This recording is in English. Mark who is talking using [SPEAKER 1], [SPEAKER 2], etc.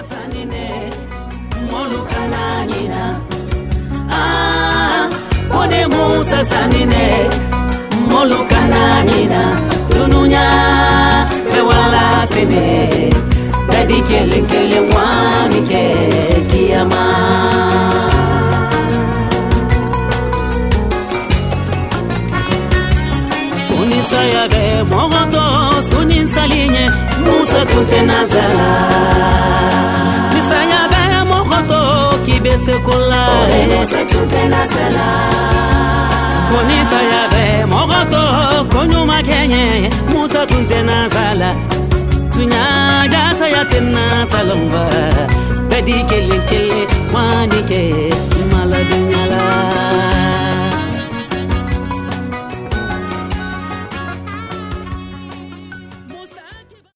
[SPEAKER 1] sanine molu kananyina ah fone musa sanine molu kananyina dununya be wala tene dadi kele wani ke kiyama unisa ya be mogoto sunin salinye musa tunte nazala misanya be mogoto kibese kola musa tunte nazala unisa ya be mogoto konyuma kenye musa tunte nazala tunya jasa ya tena salomba dadi kele wani ke mala dunyala